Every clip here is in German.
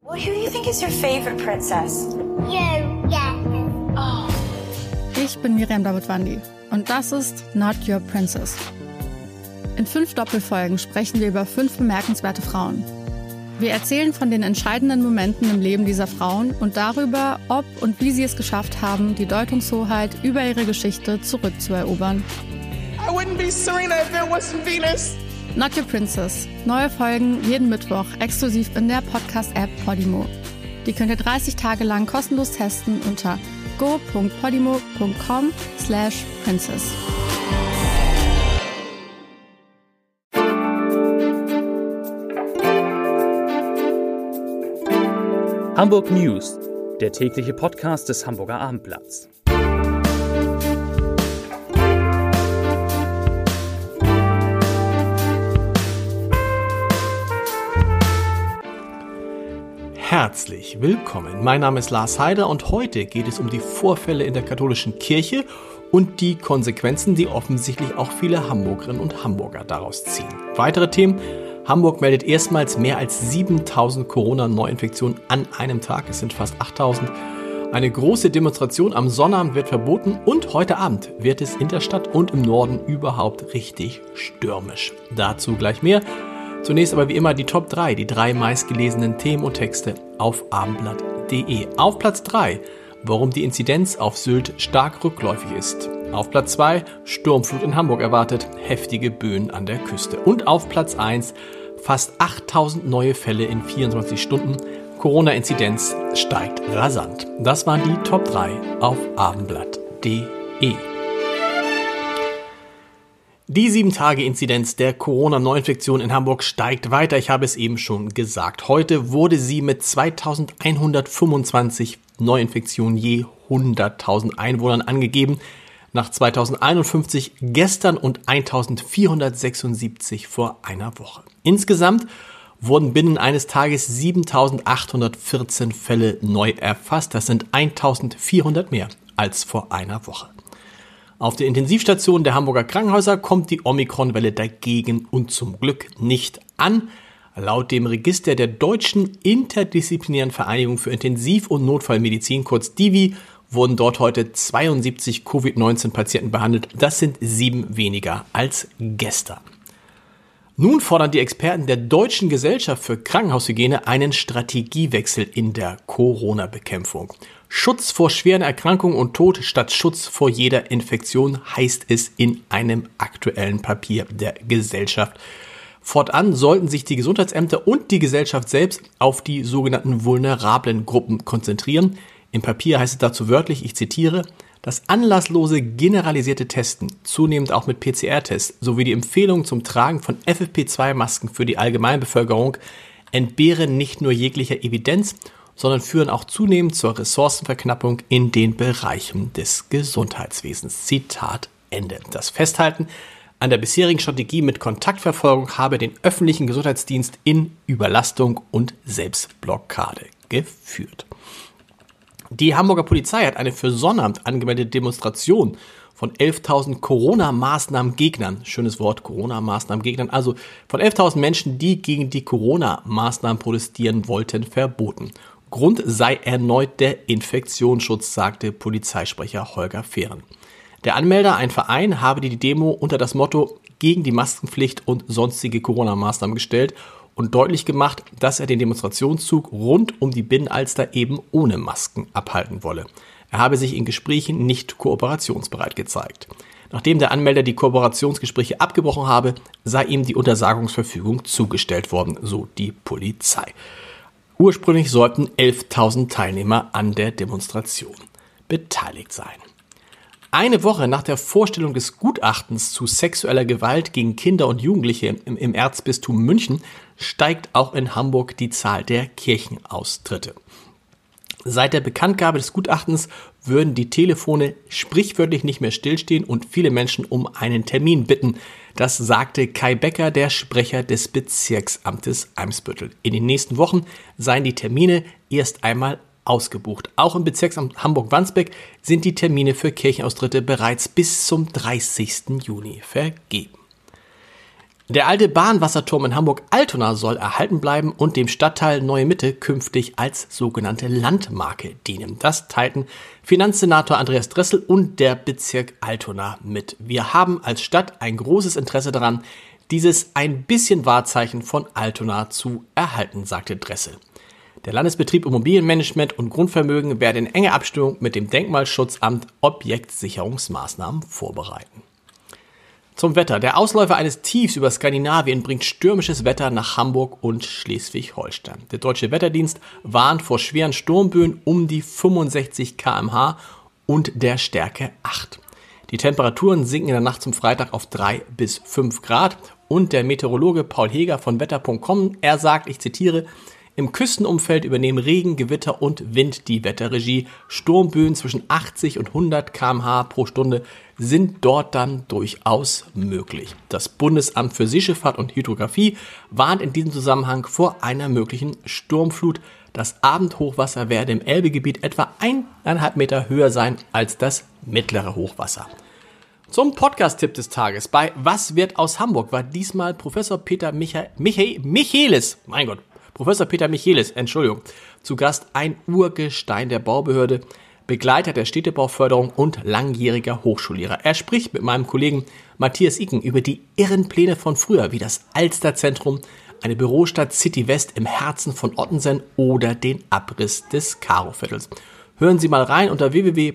Well, who do you think is your favorite princess? You, yeah. Oh. Ich bin Miriam Davidwandi und das ist Not Your Princess. In 5 Doppelfolgen sprechen wir über 5 bemerkenswerte Frauen. Wir erzählen von den entscheidenden Momenten im Leben dieser Frauen und darüber, ob und wie sie es geschafft haben, die Deutungshoheit über ihre Geschichte zurückzuerobern. I wouldn't be Serena if there wasn't Venus. Not Your Princess. Neue Folgen jeden Mittwoch exklusiv in der Podcast-App Podimo. Die könnt ihr 30 Tage lang kostenlos testen unter go.podimo.com/princess. Hamburg News, der tägliche Podcast des Hamburger Abendblatts. Herzlich willkommen. Mein Name ist Lars Heider und heute geht es um die Vorfälle in der katholischen Kirche und die Konsequenzen, die offensichtlich auch viele Hamburgerinnen und Hamburger daraus ziehen. Weitere Themen: Hamburg meldet erstmals mehr als 7.000 Corona-Neuinfektionen an einem Tag. Es sind fast 8.000. Eine große Demonstration am Sonnabend wird verboten und heute Abend wird es in der Stadt und im Norden überhaupt richtig stürmisch. Dazu gleich mehr. Zunächst aber wie immer die Top 3, die 3 meistgelesenen Themen und Texte auf abendblatt.de. Auf Platz 3, warum die Inzidenz auf Sylt stark rückläufig ist. Auf Platz 2, Sturmflut in Hamburg erwartet, heftige Böen an der Küste. Und auf Platz 1, fast 8.000 neue Fälle in 24 Stunden. Corona-Inzidenz steigt rasant. Das waren die Top 3 auf abendblatt.de. Die 7-Tage-Inzidenz der Corona-Neuinfektion in Hamburg steigt weiter. Ich habe es eben schon gesagt. Heute wurde sie mit 2.125 Neuinfektionen je 100.000 Einwohnern angegeben. Nach 2.051 gestern und 1.476 vor einer Woche. Insgesamt wurden binnen eines Tages 7.814 Fälle neu erfasst. Das sind 1.400 mehr als vor einer Woche. Auf den Intensivstationen der Hamburger Krankenhäuser kommt die Omikron-Welle dagegen und zum Glück nicht an. Laut dem Register der Deutschen Interdisziplinären Vereinigung für Intensiv- und Notfallmedizin, kurz DIVI, wurden dort heute 72 Covid-19-Patienten behandelt. Das sind 7 weniger als gestern. Nun fordern die Experten der Deutschen Gesellschaft für Krankenhaushygiene einen Strategiewechsel in der Corona-Bekämpfung. Schutz vor schweren Erkrankungen und Tod statt Schutz vor jeder Infektion, heißt es in einem aktuellen Papier der Gesellschaft. Fortan sollten sich die Gesundheitsämter und die Gesellschaft selbst auf die sogenannten vulnerablen Gruppen konzentrieren. Im Papier heißt es dazu wörtlich, ich zitiere: Das anlasslose generalisierte Testen, zunehmend auch mit PCR-Tests, sowie die Empfehlung zum Tragen von FFP2-Masken für die Allgemeinbevölkerung entbehren nicht nur jeglicher Evidenz, sondern führen auch zunehmend zur Ressourcenverknappung in den Bereichen des Gesundheitswesens. Zitat Ende. Das Festhalten an der bisherigen Strategie mit Kontaktverfolgung habe den öffentlichen Gesundheitsdienst in Überlastung und Selbstblockade geführt. Die Hamburger Polizei hat eine für Sonnabend angemeldete Demonstration von 11.000 Corona-Maßnahmen-Gegnern, schönes Wort, Corona-Maßnahmen-Gegnern, also von 11.000 Menschen, die gegen die Corona-Maßnahmen protestieren wollten, verboten. Grund sei erneut der Infektionsschutz, sagte Polizeisprecher Holger Fehren. Der Anmelder, ein Verein, habe die Demo unter das Motto gegen die Maskenpflicht und sonstige Corona-Maßnahmen gestellt und deutlich gemacht, dass er den Demonstrationszug rund um die Binnenalster eben ohne Masken abhalten wolle. Er habe sich in Gesprächen nicht kooperationsbereit gezeigt. Nachdem der Anmelder die Kooperationsgespräche abgebrochen habe, sei ihm die Untersagungsverfügung zugestellt worden, so die Polizei. Ursprünglich sollten 11.000 Teilnehmer an der Demonstration beteiligt sein. Eine Woche nach der Vorstellung des Gutachtens zu sexueller Gewalt gegen Kinder und Jugendliche im Erzbistum München steigt auch in Hamburg die Zahl der Kirchenaustritte. Seit der Bekanntgabe des Gutachtens würden die Telefone sprichwörtlich nicht mehr stillstehen und viele Menschen um einen Termin bitten. Das sagte Kai Becker, der Sprecher des Bezirksamtes Eimsbüttel. In den nächsten Wochen seien die Termine erst einmal ausgebucht. Auch im Bezirksamt Hamburg-Wandsbek sind die Termine für Kirchenaustritte bereits bis zum 30. Juni vergeben. Der alte Bahnwasserturm in Hamburg-Altona soll erhalten bleiben und dem Stadtteil Neue Mitte künftig als sogenannte Landmarke dienen. Das teilten Finanzsenator Andreas Dressel und der Bezirk Altona mit. Wir haben als Stadt ein großes Interesse daran, dieses ein bisschen Wahrzeichen von Altona zu erhalten, sagte Dressel. Der Landesbetrieb Immobilienmanagement und Grundvermögen werde in enger Abstimmung mit dem Denkmalschutzamt Objektsicherungsmaßnahmen vorbereiten. Zum Wetter. Der Ausläufer eines Tiefs über Skandinavien bringt stürmisches Wetter nach Hamburg und Schleswig-Holstein. Der Deutsche Wetterdienst warnt vor schweren Sturmböen um die 65 km/h und der Stärke 8. Die Temperaturen sinken in der Nacht zum Freitag auf 3 bis 5 Grad und der Meteorologe Paul Heger von wetter.com, er sagt, ich zitiere, im Küstenumfeld übernehmen Regen, Gewitter und Wind die Wetterregie. Sturmböen zwischen 80 und 100 km/h pro Stunde sind dort dann durchaus möglich. Das Bundesamt für Seeschifffahrt und Hydrographie warnt in diesem Zusammenhang vor einer möglichen Sturmflut. Das Abendhochwasser werde im Elbegebiet etwa 1,5 Meter höher sein als das mittlere Hochwasser. Zum Podcast-Tipp des Tages bei Was wird aus Hamburg war diesmal Professor Peter Michelis, zu Gast, ein Urgestein der Baubehörde, Begleiter der Städtebauförderung und langjähriger Hochschullehrer. Er spricht mit meinem Kollegen Matthias Icken über die irren Pläne von früher, wie das Alsterzentrum, eine Bürostadt City West im Herzen von Ottensen oder den Abriss des Karoviertels. Hören Sie mal rein unter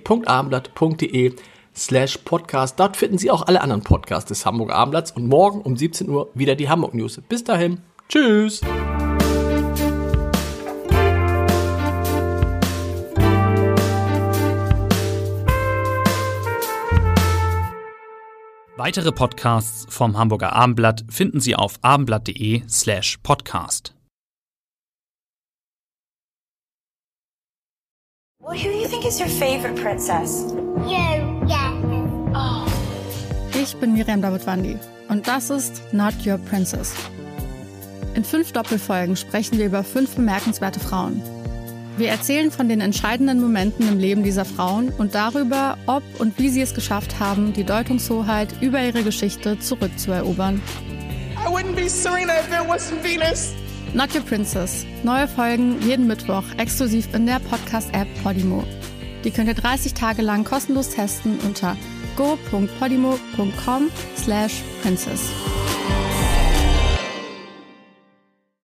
www.abendblatt.de/podcast. Dort finden Sie auch alle anderen Podcasts des Hamburger Abendblatts und morgen um 17 Uhr wieder die Hamburg News. Bis dahin, tschüss! Weitere Podcasts vom Hamburger Abendblatt finden Sie auf abendblatt.de/podcast. Well, who do you think is your favorite princess? You, yeah. Oh. Ich bin Miriam Davidwandi und das ist Not Your Princess. In 5 Doppelfolgen sprechen wir über 5 bemerkenswerte Frauen. Wir erzählen von den entscheidenden Momenten im Leben dieser Frauen und darüber, ob und wie sie es geschafft haben, die Deutungshoheit über ihre Geschichte zurückzuerobern. I wouldn't be Serena if there wasn't Venus. Not Your Princess. Neue Folgen jeden Mittwoch exklusiv in der Podcast-App Podimo. Die könnt ihr 30 Tage lang kostenlos testen unter go.podimo.com/princess.